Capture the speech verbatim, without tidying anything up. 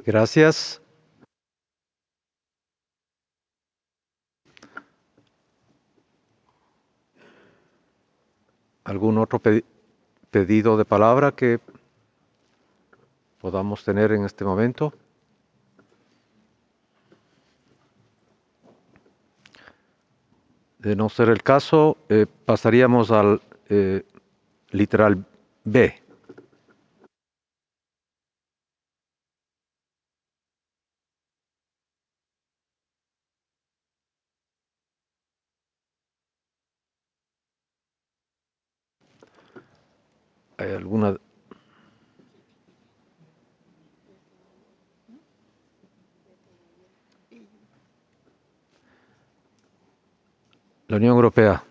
Gracias. ¿Algún otro pe- pedido de palabra que podamos tener en este momento? De no ser el caso, eh, pasaríamos al eh, literal B. ¿Hay alguna? La Unión Europea.